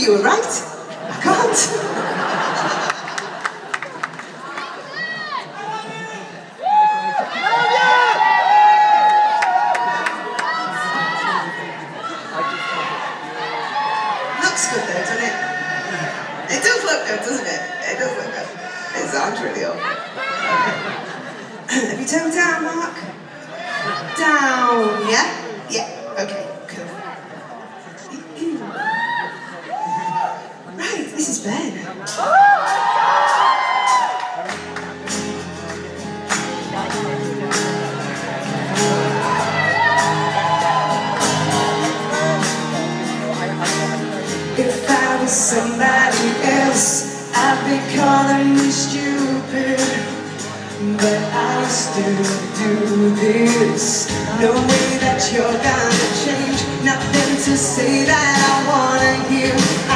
you were right. I can't. Looks good though, doesn't it? It does look good, doesn't it? It does look good. It sounds really up. Have you toned down, Mark? Down, yeah? Yeah, okay, cool. Right, this is Ben. If I was somebody else, I'd be calling me stupid, but I still do this. No way that you're gonna change, nothing to say that I wanna hear.